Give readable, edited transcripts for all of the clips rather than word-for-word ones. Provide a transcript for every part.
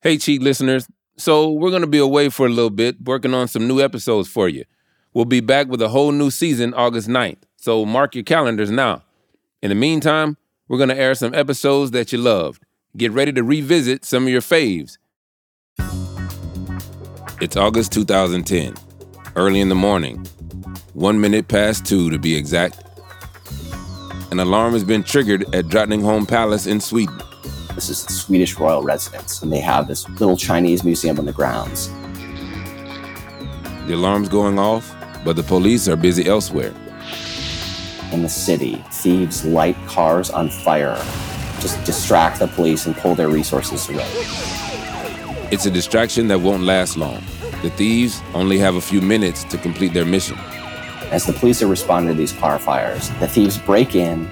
Hey, Cheat listeners. So we're going to be away for a little bit, working on some new episodes for you. We'll be back with a whole new season August 9th, so mark your calendars now. In the meantime, we're going to air some episodes that you loved. Get ready to revisit some of your faves. It's August 2010, early in the morning, 1 minute past 2 to be exact. An alarm has been triggered at Drottningholm Palace in Sweden. This is the Swedish royal residence, and they have this little Chinese museum on the grounds. The alarm's going off, but the police are busy elsewhere. In the city, thieves light cars on fire, just distract the police and pull their resources away. It's a distraction that won't last long. The thieves only have a few minutes to complete their mission. As the police are responding to these car fires, the thieves break in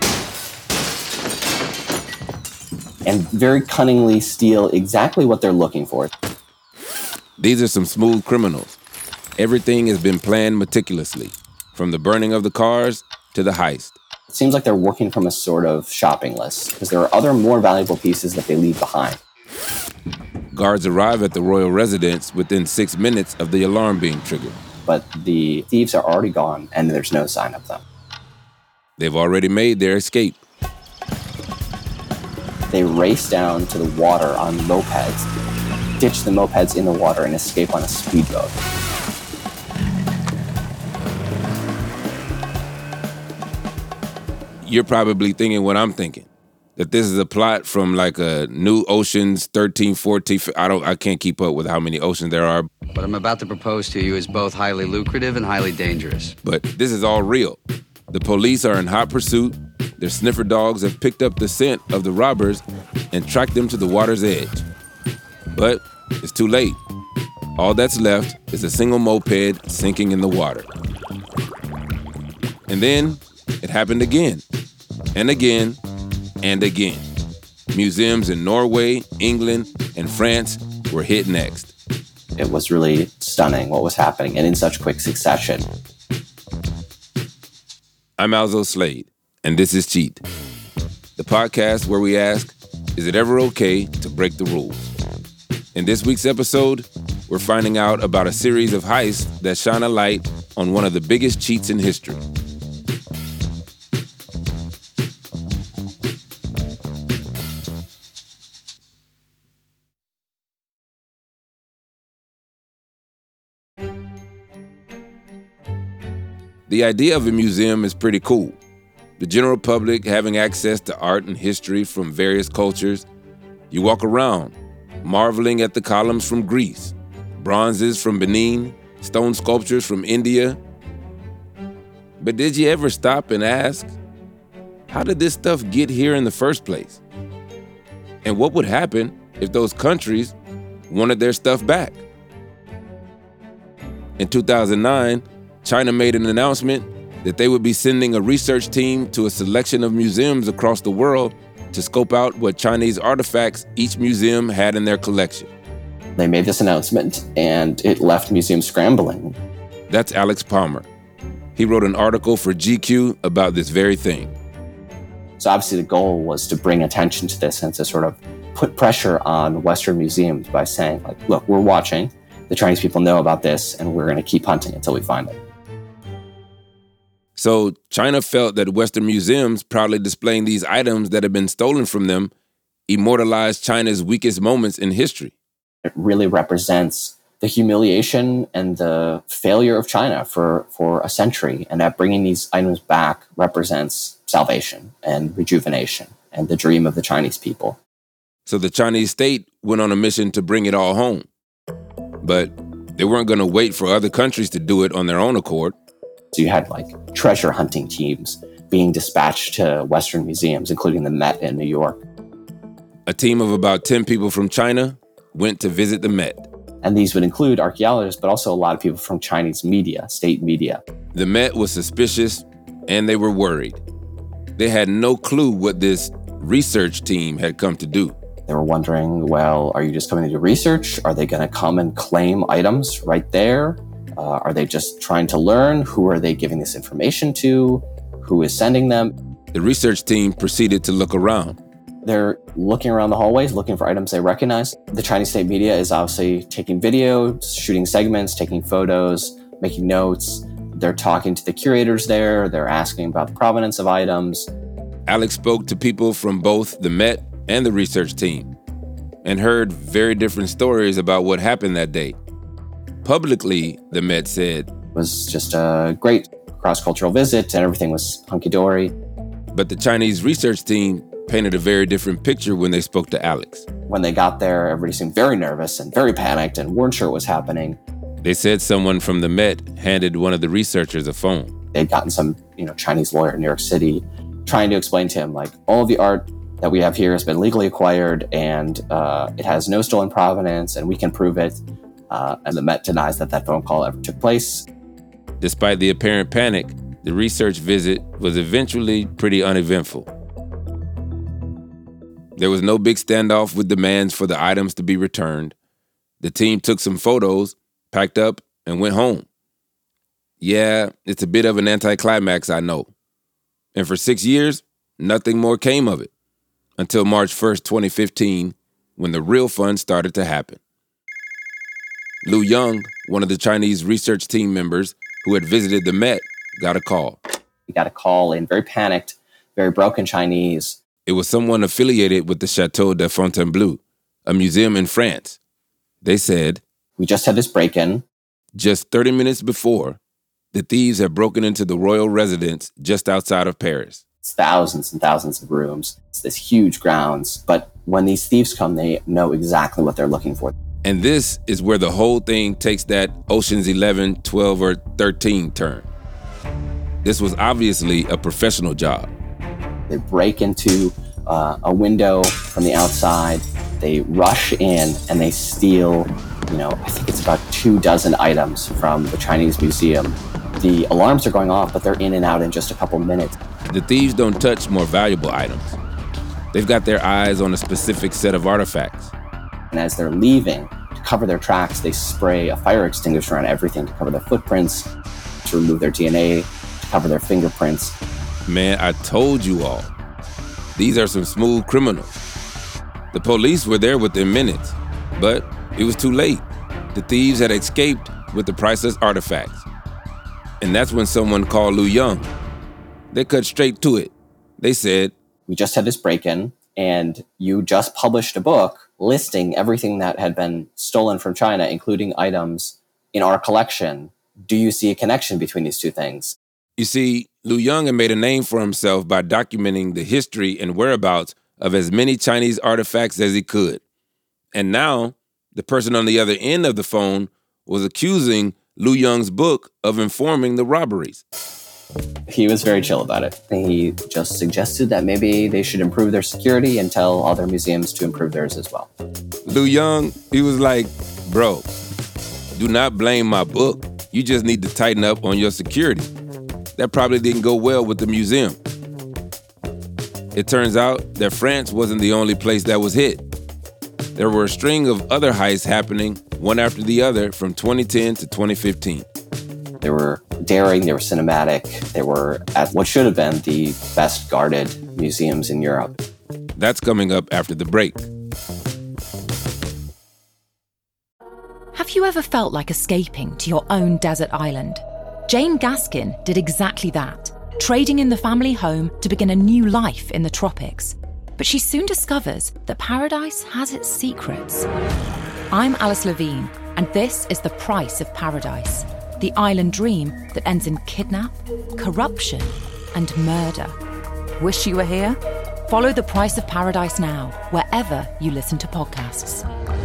and very cunningly steal exactly what they're looking for. These are some smooth criminals. Everything has been planned meticulously, from the burning of the cars to the heist. It seems like they're working from a sort of shopping list, because there are other more valuable pieces that they leave behind. Guards arrive at the royal residence within 6 minutes of the alarm being triggered. But the thieves are already gone, and there's no sign of them. They've already made their escape. They race down to the water on mopeds, ditch the mopeds in the water, and escape on a speedboat. You're probably thinking what I'm thinking, that this is a plot from like a new Ocean's 13, 14. I can't keep up with how many oceans there are. What I'm about to propose to you is both highly lucrative and highly dangerous. But this is all real. The police are in hot pursuit. Their sniffer dogs have picked up the scent of the robbers and tracked them to the water's edge. But it's too late. All that's left is a single moped sinking in the water. And then it happened again, and again, and again. Museums in Norway, England, and France were hit next. It was really stunning what was happening, and in such quick succession. I'm Alzo Slade, and this is Cheat, the podcast where we ask, is it ever okay to break the rules? In this week's episode, we're finding out about a series of heists that shine a light on one of the biggest cheats in history. The idea of a museum is pretty cool. The general public having access to art and history from various cultures. You walk around, marveling at the columns from Greece, bronzes from Benin, stone sculptures from India. But did you ever stop and ask, how did this stuff get here in the first place? And what would happen if those countries wanted their stuff back? In 2009, China made an announcement that they would be sending a research team to a selection of museums across the world to scope out what Chinese artifacts each museum had in their collection. They made this announcement, and it left museums scrambling. That's Alex Palmer. He wrote an article for GQ about this very thing. So obviously the goal was to bring attention to this and to sort of put pressure on Western museums by saying, like, look, we're watching. The Chinese people know about this, and we're going to keep hunting until we find it. So China felt that Western museums proudly displaying these items that had been stolen from them immortalized China's weakest moments in history. It really represents the humiliation and the failure of China for a century, and that bringing these items back represents salvation and rejuvenation and the dream of the Chinese people. So the Chinese state went on a mission to bring it all home. But they weren't going to wait for other countries to do it on their own accord. So you had like treasure hunting teams being dispatched to Western museums, including the Met in New York. A team of about 10 people from China went to visit the Met. And these would include archaeologists, but also a lot of people from Chinese media, state media. The Met was suspicious, and they were worried. They had no clue what this research team had come to do. They were wondering, well, are you just coming to do research? Are they going to come and claim items right there? Are they just trying to learn? Who are they giving this information to? Who is sending them? The research team proceeded to look around. They're looking around the hallways, looking for items they recognize. The Chinese state media is obviously taking video, shooting segments, taking photos, making notes. They're talking to the curators there. They're asking about the provenance of items. Alex spoke to people from both the Met and the research team and heard very different stories about what happened that day. Publicly, the Met said, it was just a great cross-cultural visit and everything was hunky-dory. But the Chinese research team painted a very different picture when they spoke to Alex. When they got there, everybody seemed very nervous and very panicked and weren't sure what was happening. They said someone from the Met handed one of the researchers a phone. They'd gotten some, Chinese lawyer in New York City trying to explain to him, all of the art that we have here has been legally acquired and it has no stolen provenance and we can prove it. And the Met denies that phone call ever took place. Despite the apparent panic, the research visit was eventually pretty uneventful. There was no big standoff with demands for the items to be returned. The team took some photos, packed up, and went home. Yeah, it's a bit of an anticlimax, I know. And for 6 years, nothing more came of it. Until March 1st, 2015, when the real fun started to happen. Lu Young, one of the Chinese research team members who had visited the Met, got a call. He got a call in very panicked, very broken Chinese. It was someone affiliated with the Château de Fontainebleau, a museum in France. They said, we just had this break-in. Just 30 minutes before, the thieves had broken into the royal residence just outside of Paris. It's thousands and thousands of rooms. It's this huge grounds. But when these thieves come, they know exactly what they're looking for. And this is where the whole thing takes that Ocean's 11, 12, or 13 turn. This was obviously a professional job. They break into a window from the outside. They rush in and they steal, I think it's about 24 items from the Chinese museum. The alarms are going off, but they're in and out in just a couple minutes. The thieves don't touch more valuable items. They've got their eyes on a specific set of artifacts. And as they're leaving, to cover their tracks, they spray a fire extinguisher on everything to cover their footprints, to remove their DNA, to cover their fingerprints. Man, I told you all. These are some smooth criminals. The police were there within minutes, but it was too late. The thieves had escaped with the priceless artifacts. And that's when someone called Lu Young. They cut straight to it. They said, we just had this break-in, and you just published a book listing everything that had been stolen from China, including items in our collection. Do you see a connection between these two things? You see, Lu Young had made a name for himself by documenting the history and whereabouts of as many Chinese artifacts as he could. And now, the person on the other end of the phone was accusing Lu Young's book of informing the robberies. He was very chill about it. He just suggested that maybe they should improve their security and tell other museums to improve theirs as well. Lu Young, he was like, bro, do not blame my book. You just need to tighten up on your security. That probably didn't go well with the museum. It turns out that France wasn't the only place that was hit. There were a string of other heists happening, one after the other, from 2010 to 2015. They were daring, they were cinematic, they were at what should have been the best guarded museums in Europe. That's coming up after the break. Have you ever felt like escaping to your own desert island? Jane Gaskin did exactly that, trading in the family home to begin a new life in the tropics. But she soon discovers that paradise has its secrets. I'm Alice Levine, and this is The Price of Paradise, the island dream that ends in kidnap, corruption, and murder. Wish you were here? Follow The Price of Paradise now, wherever you listen to podcasts.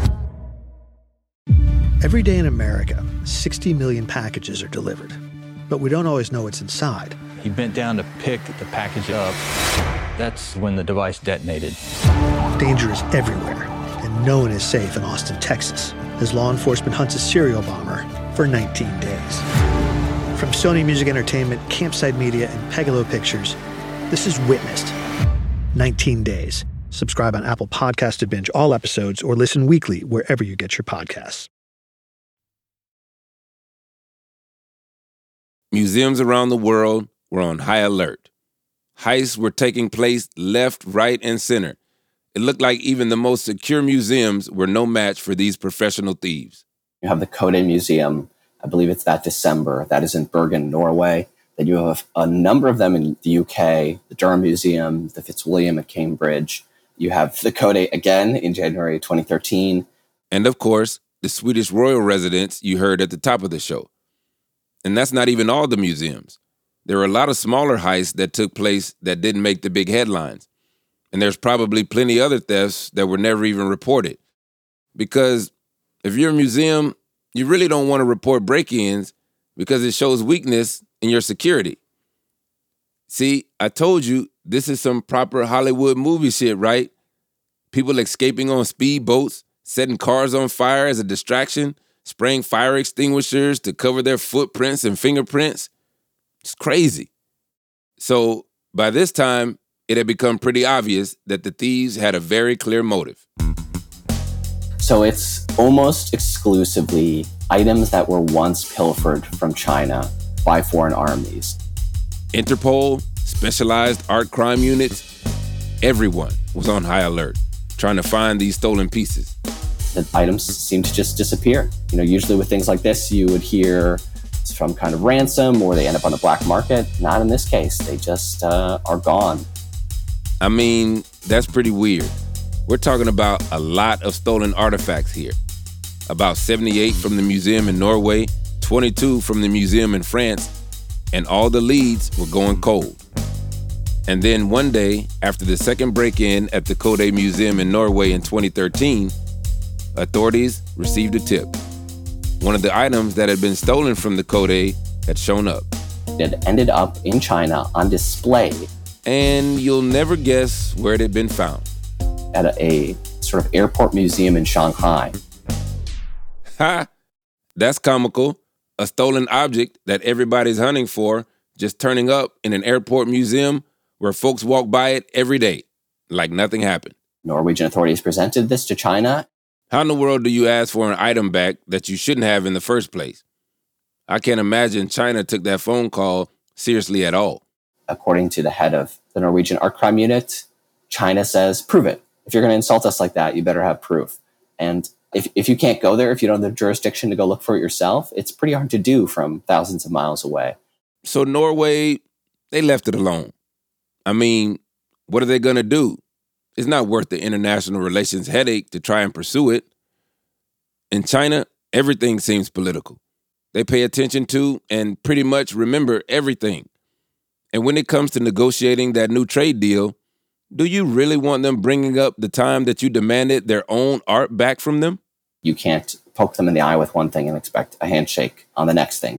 Every day in America, 60 million packages are delivered, but we don't always know what's inside. He bent down to pick the package up. That's when the device detonated. Danger is everywhere, and no one is safe in Austin, Texas, as law enforcement hunts a serial bomber for 19 days. From Sony Music Entertainment, Campside Media, and Pegalo Pictures, this is Witnessed. 19 Days. Subscribe on Apple Podcasts to binge all episodes or listen weekly wherever you get your podcasts. Museums around the world were on high alert. Heists were taking place left, right, and center. It looked like even the most secure museums were no match for these professional thieves. You have the Coday Museum. I believe it's that December. That is in Bergen, Norway. Then you have a number of them in the UK, the Durham Museum, the Fitzwilliam at Cambridge. You have the Coday again in January 2013. And of course, the Swedish royal residence you heard at the top of the show. And that's not even all the museums. There were a lot of smaller heists that took place that didn't make the big headlines. And there's probably plenty other thefts that were never even reported. Because if you're a museum, you really don't want to report break-ins because it shows weakness in your security. See, I told you this is some proper Hollywood movie shit, right? People escaping on speedboats, setting cars on fire as a distraction, spraying fire extinguishers to cover their footprints and fingerprints. It's crazy. So by this time, it had become pretty obvious that the thieves had a very clear motive. So it's almost exclusively items that were once pilfered from China by foreign armies. Interpol, specialized art crime units, everyone was on high alert, trying to find these stolen pieces. The items seem to just disappear. Usually with things like this, you would hear some kind of ransom or they end up on the black market. Not in this case. They just are gone. I mean, that's pretty weird. We're talking about a lot of stolen artifacts here. About 78 from the museum in Norway, 22 from the museum in France, and all the leads were going cold. And then one day, after the second break-in at the Coday Museum in Norway in 2013, authorities received a tip. One of the items that had been stolen from the Coday had shown up. It ended up in China on display. And you'll never guess where it had been found. At a sort of airport museum in Shanghai. Ha! That's comical. A stolen object that everybody's hunting for just turning up in an airport museum where folks walk by it every day, like nothing happened. Norwegian authorities presented this to China. How in the world do you ask for an item back that you shouldn't have in the first place? I can't imagine China took that phone call seriously at all. According to the head of the Norwegian Art Crime Unit, China says, prove it. If you're going to insult us like that, you better have proof. And if you can't go there, if you don't have the jurisdiction to go look for it yourself, it's pretty hard to do from thousands of miles away. So Norway, they left it alone. I mean, what are they going to do? It's not worth the international relations headache to try and pursue it. In China, everything seems political. They pay attention to and pretty much remember everything. And when it comes to negotiating that new trade deal, do you really want them bringing up the time that you demanded their own art back from them? You can't poke them in the eye with one thing and expect a handshake on the next thing.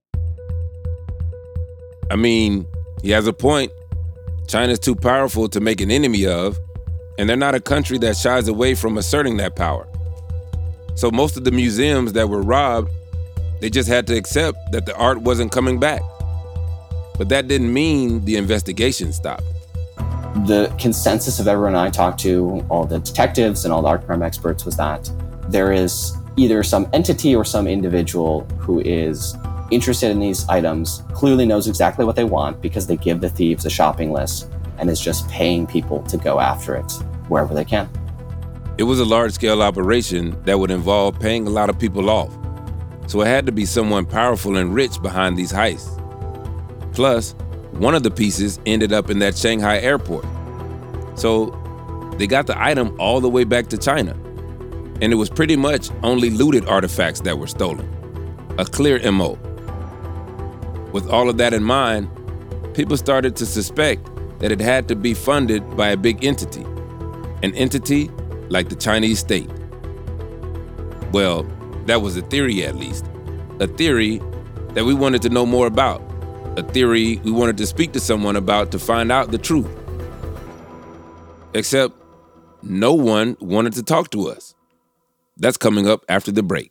I mean, he has a point. China's too powerful to make an enemy of, and they're not a country that shies away from asserting that power. So most of the museums that were robbed, they just had to accept that the art wasn't coming back. But that didn't mean the investigation stopped. The consensus of everyone I talked to, all the detectives and all the art crime experts, was that there is either some entity or some individual who is interested in these items, clearly knows exactly what they want because they give the thieves a shopping list and is just paying people to go after it wherever they can. It was a large-scale operation that would involve paying a lot of people off. So it had to be someone powerful and rich behind these heists. Plus, one of the pieces ended up in that Shanghai airport. So they got the item all the way back to China. And it was pretty much only looted artifacts that were stolen. A clear MO. With all of that in mind, people started to suspect that it had to be funded by a big entity. An entity like the Chinese state. Well, that was a theory at least. A theory that we wanted to know more about. A theory we wanted to speak to someone about to find out the truth. Except no one wanted to talk to us. That's coming up after the break.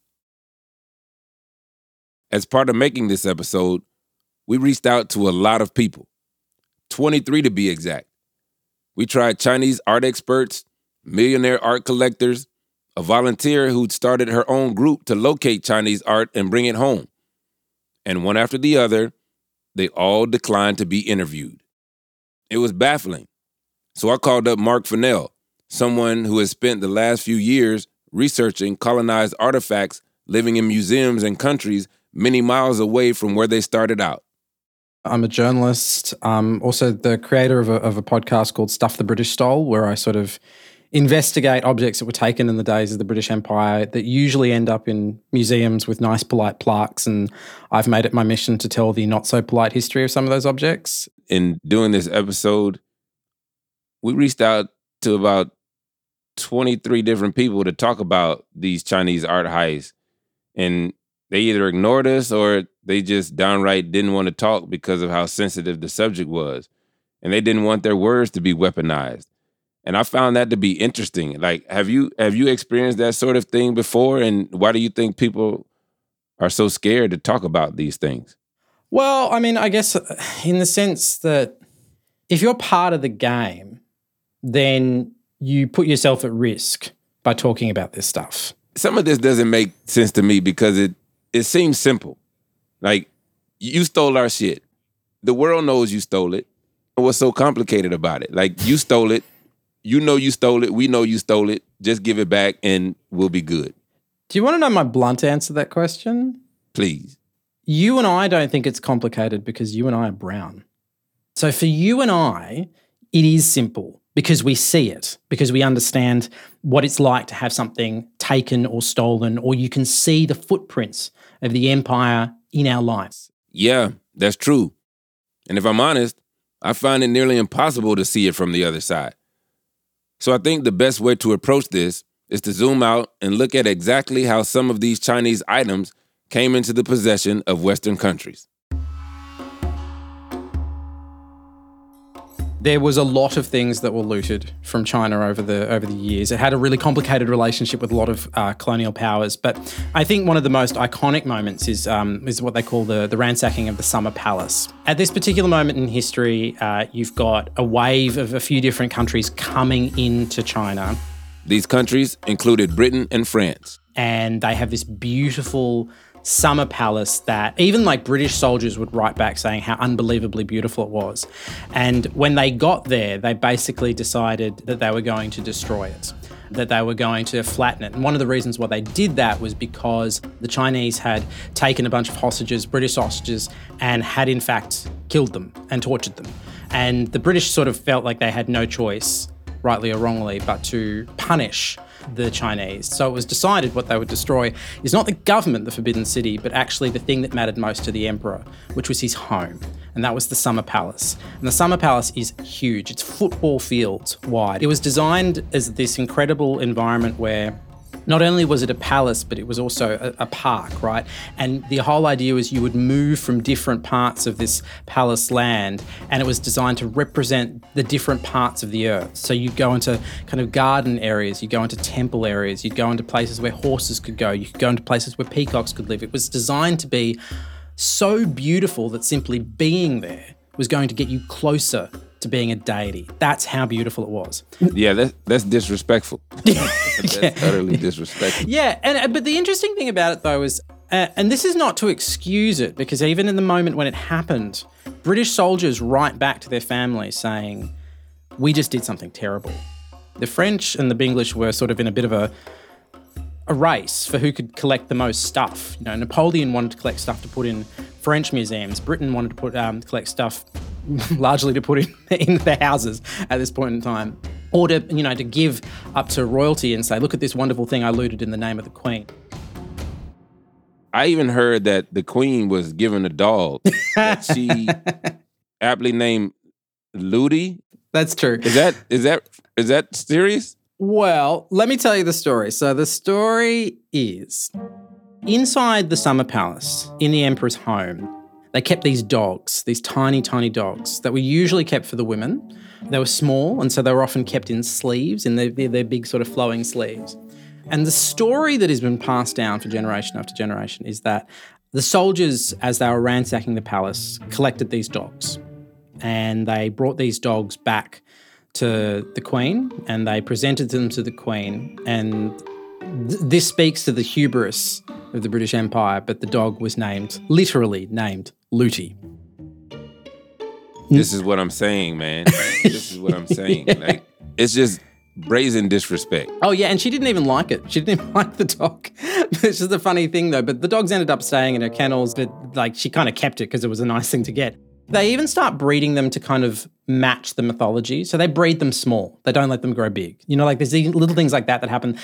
As part of making this episode, we reached out to a lot of people. 23 to be exact. We tried Chinese art experts, millionaire art collectors, a volunteer who'd started her own group to locate Chinese art and bring it home. And one after the other, they all declined to be interviewed. It was baffling. So I called up Mark Fennell, someone who has spent the last few years researching colonized artifacts living in museums and countries many miles away from where they started out. I'm a journalist, also the creator of a podcast called Stuff the British Stole, where I sort of investigate objects that were taken in the days of the British Empire that usually end up in museums with nice, polite plaques, and I've made it my mission to tell the not-so-polite history of some of those objects. In doing this episode, we reached out to about 23 different people to talk about these Chinese art heists, and they either ignored us or they just downright didn't want to talk because of how sensitive the subject was, and they didn't want their words to be weaponized. And I found that to be interesting. Like, have you experienced that sort of thing before? And why do you think people are so scared to talk about these things? Well, I mean, I guess in the sense that if you're part of the game, then you put yourself at risk by talking about this stuff. Some of this doesn't make sense to me because it seems simple. Like, you stole our shit. The world knows you stole it. What's so complicated about it? Like, you stole it. You know you stole it. We know you stole it. Just give it back and we'll be good. Do you want to know my blunt answer to that question? Please. You and I don't think it's complicated because you and I are brown. So for you and I, it is simple because we see it, because we understand what it's like to have something taken or stolen, or you can see the footprints of the empire in our lives. Yeah, that's true. And if I'm honest, I find it nearly impossible to see it from the other side. So I think the best way to approach this is to zoom out and look at exactly how some of these Chinese items came into the possession of Western countries. There was a lot of things that were looted from China over the years. It had a really complicated relationship with a lot of colonial powers. But I think one of the most iconic moments is what they call the ransacking of the Summer Palace. At this particular moment in history, you've got a wave of a few different countries coming into China. These countries included Britain and France. And they have this beautiful summer palace that even like British soldiers would write back saying how unbelievably beautiful it was. And when they got there, they basically decided that they were going to destroy it, that they were going to flatten it. And one of the reasons why they did that was because the Chinese had taken a bunch of hostages, British hostages, and had in fact killed them and tortured them. And the British sort of felt like they had no choice, rightly or wrongly, but to punish the Chinese. So it was decided what they would destroy is not the government, the Forbidden City, but actually the thing that mattered most to the emperor, which was his home. And that was the Summer Palace. And the Summer Palace is huge. It's football fields wide. It was designed as this incredible environment where not only was it a palace, but it was also a park, right? And the whole idea was you would move from different parts of this palace land, and it was designed to represent the different parts of the earth. So you'd go into kind of garden areas, you'd go into temple areas, you'd go into places where horses could go, you could go into places where peacocks could live. It was designed to be so beautiful that simply being there was going to get you closer to being a deity. That's how beautiful it was. Yeah, that's disrespectful. That's utterly disrespectful. Yeah, but the interesting thing about it though is, and this is not to excuse it, because even in the moment when it happened, British soldiers write back to their families saying, we just did something terrible. The French and the English were sort of in a bit of a race for who could collect the most stuff. You know, Napoleon wanted to collect stuff to put in French museums. Britain wanted to collect stuff largely to put in their houses at this point in time, or to give up to royalty and say, look at this wonderful thing I looted in the name of the Queen. I even heard that the Queen was given a dog that she aptly named Ludi. That's true. Is that serious? Well, let me tell you the story. So the story is, inside the Summer Palace, in the Emperor's home, they kept these dogs, these tiny, tiny dogs that were usually kept for the women. They were small, and so they were often kept in sleeves, in their big sort of flowing sleeves. And the story that has been passed down for generation after generation is that the soldiers, as they were ransacking the palace, collected these dogs. And they brought these dogs back to the Queen, and they presented them to the Queen. And this speaks to the hubris of the British Empire, but the dog was literally named Looty. This is what I'm saying, man. This is what I'm saying. Like, it's just brazen disrespect. Oh, yeah, and she didn't even like it. She didn't even like the dog. It's just a funny thing, though. But the dogs ended up staying in her kennels, but like she kind of kept it because it was a nice thing to get. They even start breeding them to kind of match the mythology. So they breed them small. They don't let them grow big. You know, like there's these little things like that happen.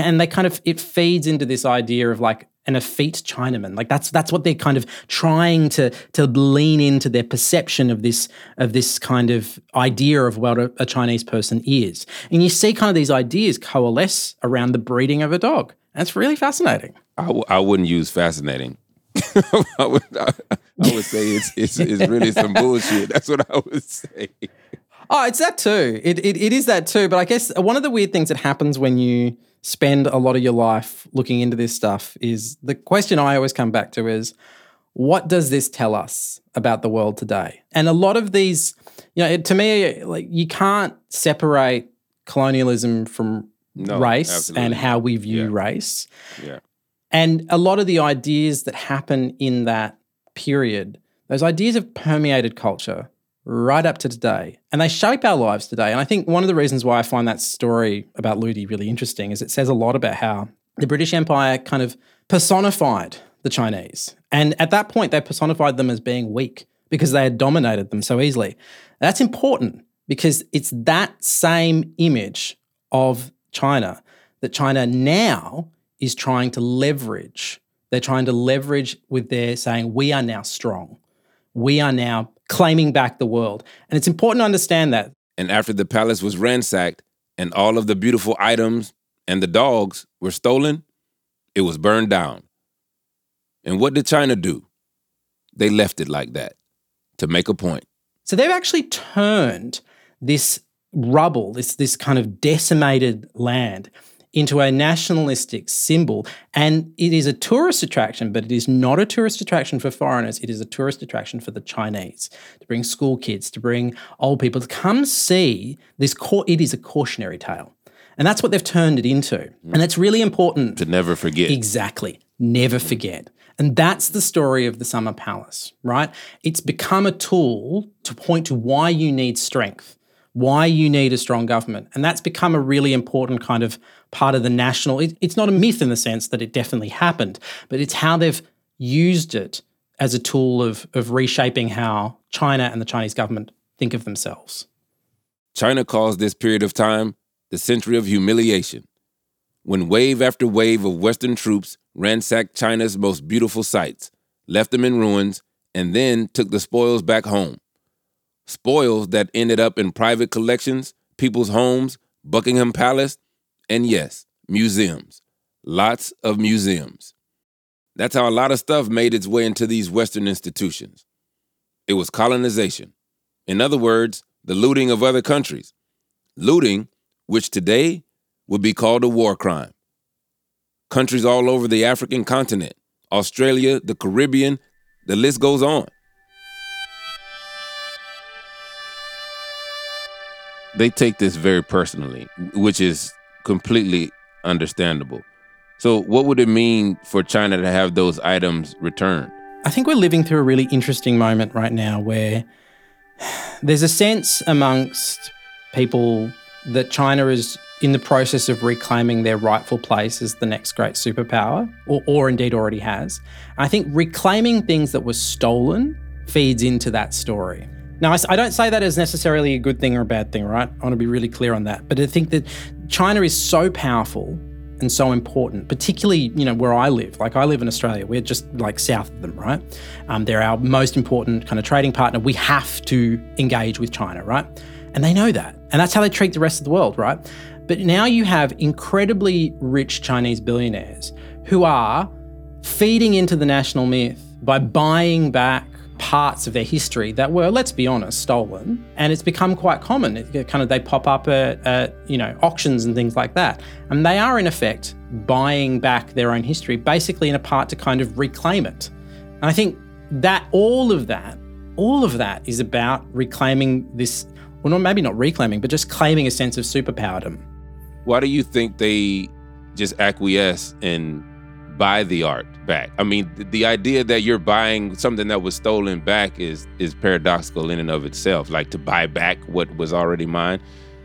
It feeds into this idea of like an effete Chinaman. Like that's what they're kind of trying to lean into their perception of this kind of idea of what a Chinese person is. And you see kind of these ideas coalesce around the breeding of a dog. And it's really fascinating. I wouldn't use fascinating. I would say it's really some bullshit. That's what I would say. Oh, it's that too. It is that too. But I guess one of the weird things that happens when you spend a lot of your life looking into this stuff is the question I always come back to is, what does this tell us about the world today? And a lot of these, to me, like you can't separate colonialism from race absolutely. And how we view race. Yeah. And a lot of the ideas that happen in that period, those ideas have permeated culture right up to today. And they shape our lives today. And I think one of the reasons why I find that story about Ludi really interesting is it says a lot about how the British Empire kind of personified the Chinese. And at that point, they personified them as being weak because they had dominated them so easily. That's important because it's that same image of China that China now is trying to leverage. They're trying to leverage with their saying, we are now strong. We are now claiming back the world. And it's important to understand that. And after the palace was ransacked and all of the beautiful items and the dogs were stolen, it was burned down. And what did China do? They left it like that to make a point. So they've actually turned this rubble, this kind of decimated land into a nationalistic symbol. And it is a tourist attraction, but it is not a tourist attraction for foreigners. It is a tourist attraction for the Chinese, to bring school kids, to bring old people to come see this. It is a cautionary tale. And that's what they've turned it into. And it's really important. To never forget. Exactly. Never forget. And that's the story of the Summer Palace, right? It's become a tool to point to why you need strength, why you need a strong government. And that's become a really important kind of part of the national. It's not a myth in the sense that it definitely happened, but it's how they've used it as a tool of reshaping how China and the Chinese government think of themselves. China calls this period of time the century of humiliation, when wave after wave of Western troops ransacked China's most beautiful sites, left them in ruins, and then took the spoils back home. Spoils that ended up in private collections, people's homes, Buckingham Palace, and yes, museums. Lots of museums. That's how a lot of stuff made its way into these Western institutions. It was colonization. In other words, the looting of other countries. Looting, which today would be called a war crime. Countries all over the African continent, Australia, the Caribbean, the list goes on. They take this very personally, which is completely understandable. So what would it mean for China to have those items returned? I think we're living through a really interesting moment right now where there's a sense amongst people that China is in the process of reclaiming their rightful place as the next great superpower, or indeed already has. I think reclaiming things that were stolen feeds into that story. Now, I don't say that as necessarily a good thing or a bad thing, right? I want to be really clear on that. But I think that China is so powerful and so important, particularly, where I live. Like, I live in Australia. We're just like south of them, right? They're our most important kind of trading partner. We have to engage with China, right? And they know that. And that's how they treat the rest of the world, right? But now you have incredibly rich Chinese billionaires who are feeding into the national myth by buying back parts of their history that were, let's be honest, stolen. And it's become quite common. They pop up at auctions and things like that. And they are, in effect, buying back their own history, basically in a part to kind of reclaim it. And I think that all of that is about reclaiming this, well, maybe not reclaiming, but just claiming a sense of superpowerdom. Why do you think they just acquiesce and buy the art back? I mean, the idea that you're buying something that was stolen back is paradoxical in and of itself. Like, to buy back what was already mine.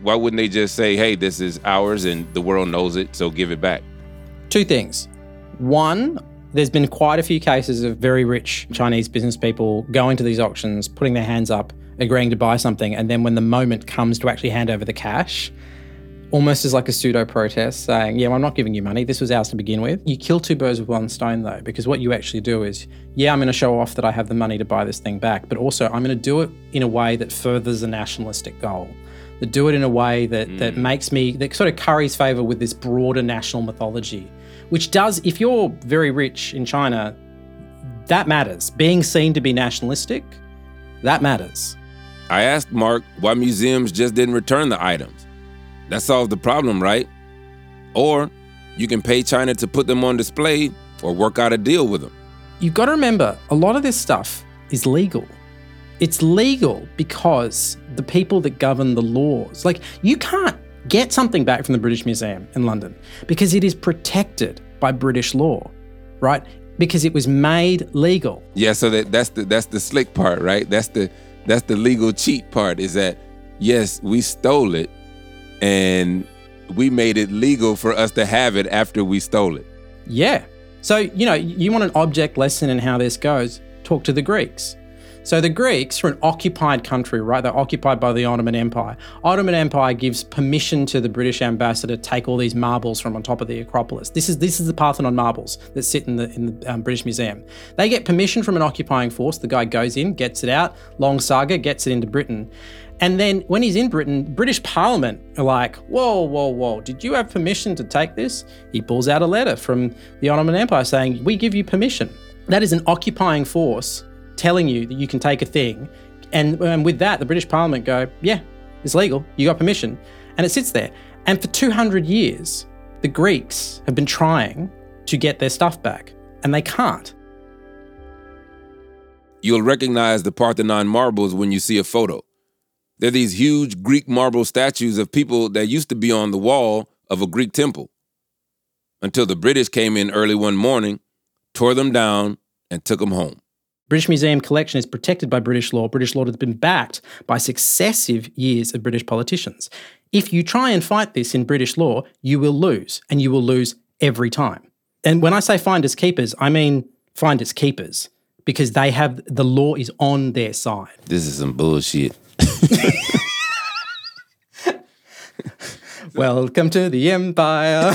Why wouldn't they just say, hey, this is ours and the world knows it, so give it back? Two things. One, there's been quite a few cases of very rich Chinese business people going to these auctions, putting their hands up, agreeing to buy something, and then when the moment comes to actually hand over the cash, almost as like a pseudo-protest saying, yeah, well, I'm not giving you money. This was ours to begin with. You kill two birds with one stone, though, because what you actually do is, yeah, I'm going to show off that I have the money to buy this thing back, but also I'm going to do it in a way that furthers a nationalistic goal. That do it in a way that makes me, that sort of curries favour with this broader national mythology, which does, if you're very rich in China, that matters. Being seen to be nationalistic, that matters. I asked Mark why museums just didn't return the items. That solves the problem, right? Or you can pay China to put them on display or work out a deal with them. You've got to remember, a lot of this stuff is legal. It's legal because the people that govern the laws, like you can't get something back from the British Museum in London because it is protected by British law, right? Because it was made legal. Yeah, so that's the slick part, right? That's the legal cheat part, is that, yes, we stole it and we made it legal for us to have it after we stole it. Yeah. So, you want an object lesson in how this goes, talk to the Greeks. So the Greeks are an occupied country, right? They're occupied by the Ottoman Empire. Ottoman Empire gives permission to the British ambassador to take all these marbles from on top of the Acropolis. This is the Parthenon marbles that sit in the British Museum. They get permission from an occupying force. The guy goes in, gets it out, long saga, gets it into Britain. And then when he's in Britain, British Parliament are like, whoa, did you have permission to take this? He pulls out a letter from the Ottoman Empire saying, we give you permission. That is an occupying force telling you that you can take a thing. And with that, the British Parliament go, yeah, it's legal, you got permission. And it sits there. And for 200 years, the Greeks have been trying to get their stuff back, and they can't. You'll recognize the Parthenon marbles when you see a photo. They're these huge Greek marble statues of people that used to be on the wall of a Greek temple. Until the British came in early one morning, tore them down, and took them home. British Museum collection is protected by British law. British law has been backed by successive years of British politicians. If you try and fight this in British law, you will lose, and you will lose every time. And when I say finders keepers, I mean finders keepers, because they have, the law is on their side. This is some bullshit. Welcome to the empire.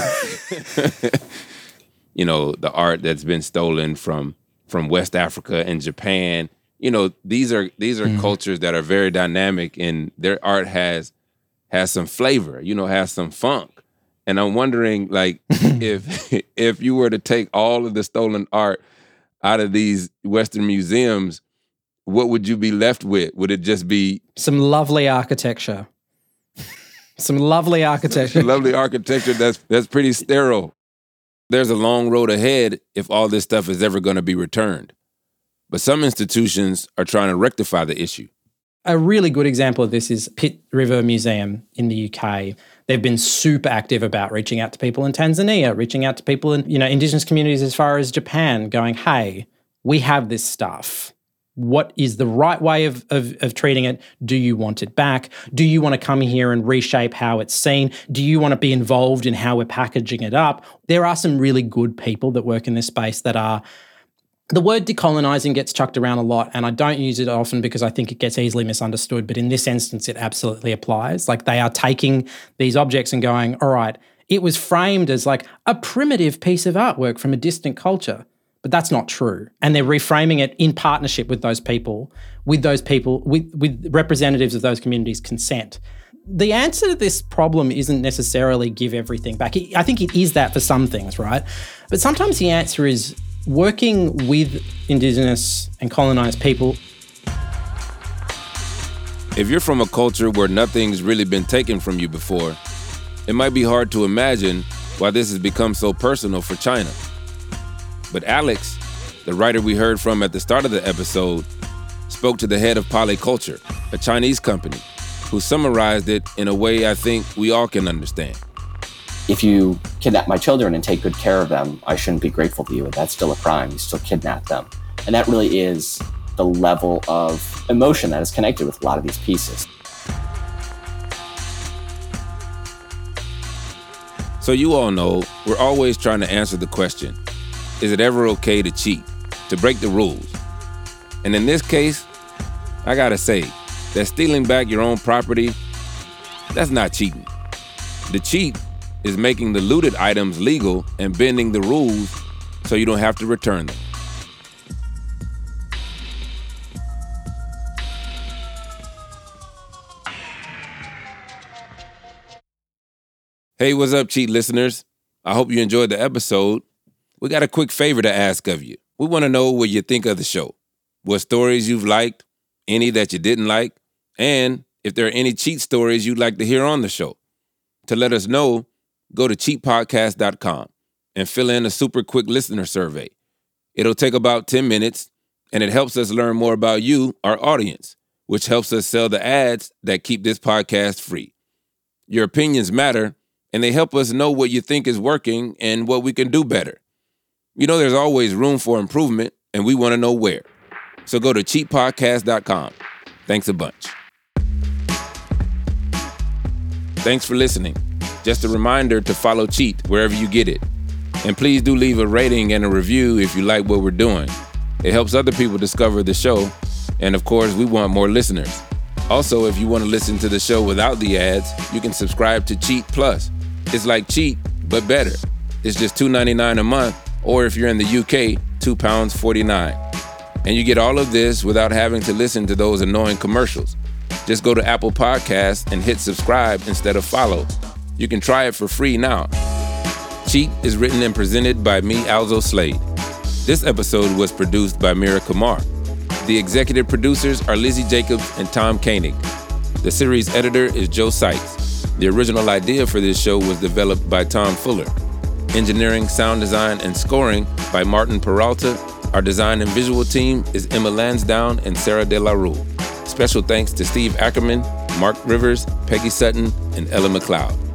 The art that's been stolen from West Africa and Japan. These are cultures that are very dynamic, and their art has some flavor, has some funk. And I'm wondering, like, if you were to take all of the stolen art out of these Western museums, what would you be left with? Would it just be some lovely architecture? Some lovely architecture. Lovely architecture that's pretty sterile. There's a long road ahead if all this stuff is ever going to be returned. But some institutions are trying to rectify the issue. A really good example of this is Pitt River Museum in the UK. They've been super active about reaching out to people in Tanzania, reaching out to people in, Indigenous communities as far as Japan, going, hey, we have this stuff. What is the right way of treating it? Do you want it back? Do you want to come here and reshape how it's seen? Do you want to be involved in how we're packaging it up? There are some really good people that work in this space that are, the word decolonizing gets chucked around a lot, and I don't use it often because I think it gets easily misunderstood, but in this instance, it absolutely applies. Like, they are taking these objects and going, all right, it was framed as like a primitive piece of artwork from a distant culture. But that's not true. And they're reframing it in partnership with with representatives of those communities' consent. The answer to this problem isn't necessarily give everything back. I think it is that for some things, right? But sometimes the answer is working with Indigenous and colonised people. If you're from a culture where nothing's really been taken from you before, it might be hard to imagine why this has become so personal for China. But Alex, the writer we heard from at the start of the episode, spoke to the head of Polyculture, a Chinese company, who summarized it in a way I think we all can understand. If you kidnap my children and take good care of them, I shouldn't be grateful to you. That's still a crime. You still kidnap them. And that really is the level of emotion that is connected with a lot of these pieces. So you all know, we're always trying to answer the question, is it ever okay to cheat, to break the rules? And in this case, I gotta say that stealing back your own property, that's not cheating. The cheat is making the looted items legal and bending the rules so you don't have to return them. Hey, what's up, Cheat listeners? I hope you enjoyed the episode. We got a quick favor to ask of you. We want to know what you think of the show, what stories you've liked, any that you didn't like, and if there are any cheat stories you'd like to hear on the show. To let us know, go to cheatpodcast.com and fill in a super quick listener survey. It'll take about 10 minutes, and it helps us learn more about you, our audience, which helps us sell the ads that keep this podcast free. Your opinions matter, and they help us know what you think is working and what we can do better. You know, there's always room for improvement, and we want to know where. So go to cheatpodcast.com. Thanks a bunch. Thanks for listening. Just a reminder to follow Cheat wherever you get it. And please do leave a rating and a review if you like what we're doing. It helps other people discover the show. And of course, we want more listeners. Also, if you want to listen to the show without the ads, you can subscribe to Cheat Plus. It's like Cheat, but better. It's just $2.99 a month, or if you're in the UK, £2.49. And you get all of this without having to listen to those annoying commercials. Just go to Apple Podcasts and hit subscribe instead of follow. You can try it for free now. Cheat is written and presented by me, Alzo Slade. This episode was produced by Mira Kumar. The executive producers are Lizzie Jacobs and Tom Koenig. The series editor is Joe Sykes. The original idea for this show was developed by Tom Fuller. Engineering, sound design, and scoring by Martin Peralta. Our design and visual team is Emma Lansdowne and Sarah De La Rue. Special thanks to Steve Ackerman, Mark Rivers, Peggy Sutton, and Ella McLeod.